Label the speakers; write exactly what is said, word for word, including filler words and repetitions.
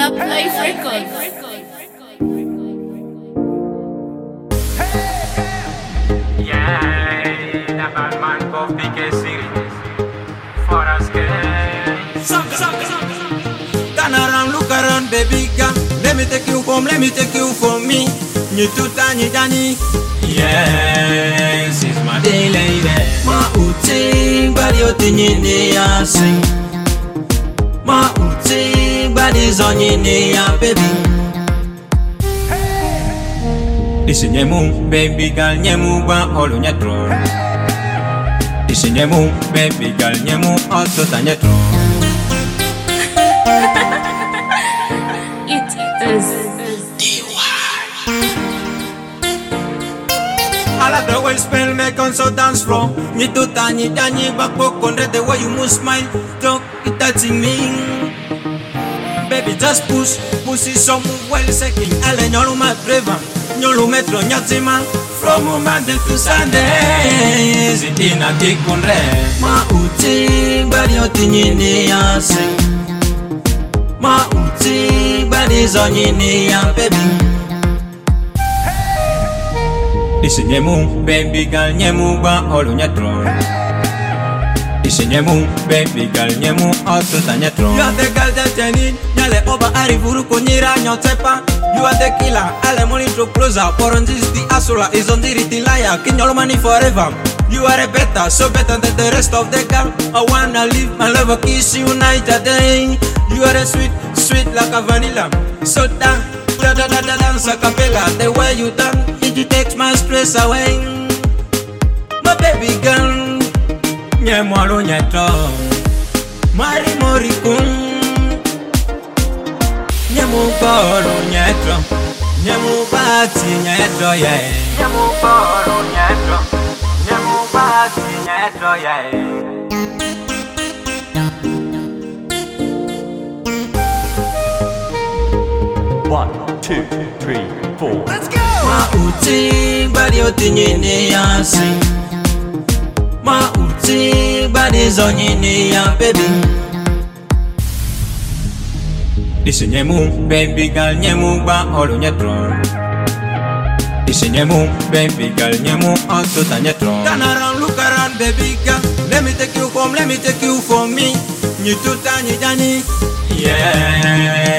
Speaker 1: Love Life Records.
Speaker 2: Yeah, that bad man go P K series for us girls.
Speaker 3: Turn around, look around, baby girl. Let me take you home, let me take you for me. Ni tuta ni dani.
Speaker 2: Yes, it's my day, lady.
Speaker 3: Ma uti, body oti ni ya sing. Ma uti, body zonyi ni ya baby.
Speaker 2: Isi nyemu, baby girl, nyemu ba olu nyetro. Isi nyemu, baby girl, nyemu oto ta nyetro.
Speaker 1: It is
Speaker 3: I love the way you spell make on so dance floor. Ni tuta ni dani back on the way you move smile. Don't it touching me. Baby just push, push it some well second. Ale nyolu ma driver, nyolu metro nyatima. From Monday to Sunday,
Speaker 2: Zidina dikunre.
Speaker 3: ma uti body oti ni ya sing. Ma uti body zonyi ni ya baby.
Speaker 2: Isi nyemu, baby girl, nyemu ba olu nyetro. Isi nyemu, baby girl, nyemu oto ta nyetro.
Speaker 3: You are the girl that I need. Nyale oba arivuru konyira nyotepa. You are the killer. Ale money to closer. Poronjis the asura is on the ritilaya. Kinyolo money forever. You are a better, so better than the rest of the girl. I wanna live my love, kiss you night and day. You are a sweet, sweet like a vanilla. So da da da da da dance a cappella. The way you dance, it takes my stress away. My baby girl,
Speaker 2: Nyemu olu nyetro.
Speaker 3: Mari morikun.
Speaker 2: Nyemu ba olu nyetro. Nyemu ba ti nyetro yeah. Nyemu ba olu nyetro. Nyemu ba ti nyetro yeah.
Speaker 4: One, two, three, four.
Speaker 3: Ma uti body oti ni ya sing. Ma uti body zonyi ni ya baby.
Speaker 2: Isi nyemu, baby girl, nyemu ba olu nyetro. Isi nyemu, baby girl, nyemu oto ta nyetro.
Speaker 3: Turn around, look around, baby girl. Let me take you home, let me take you for me. Ni tuta ni dani.
Speaker 2: Yeah,